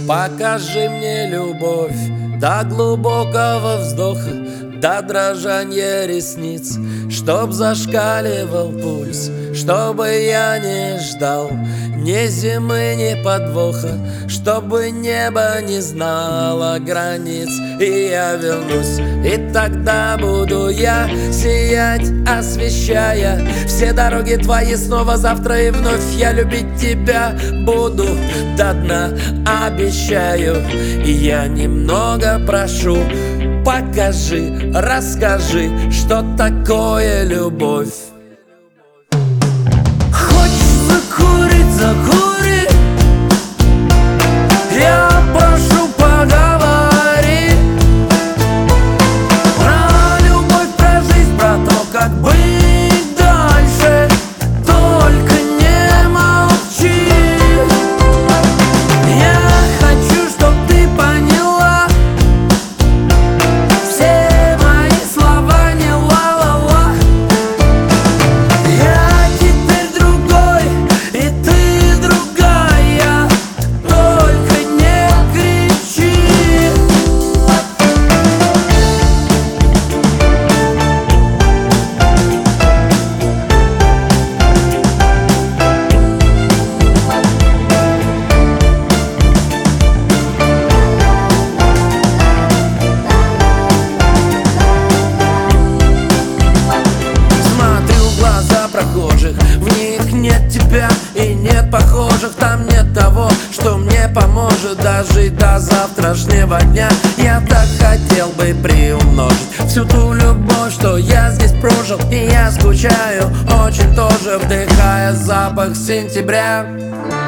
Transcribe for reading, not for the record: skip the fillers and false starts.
Покажи мне любовь до глубокого вздоха, до дрожания ресниц, чтоб зашкаливал пульс, чтобы я не ждал ни зимы, ни подвоха, чтобы небо не знало границ. И я вернусь, и тогда буду я сиять, освещая все дороги твои снова завтра. И вновь я любить тебя буду до дна, обещаю. И я немного прошу, покажи, расскажи, что такое любовь. Хочешь закурить, закури, я прошу, поговори про любовь, про жизнь, про то, как быть дальше. Только не молчи. Я хочу, чтоб ты поняла, все мои слова не ла-ла-ла. Я теперь другой, и ты другая, только не кричи. Смотрю в глаза прохожих, в них нет тебя и нет похожих. Там нет того, что мне поможет дожить до завтрашнего дня. Я так хотел бы приумножить всю ту любовь, что я здесь прожил. И я скучаю очень тоже, вдыхая запах сентября.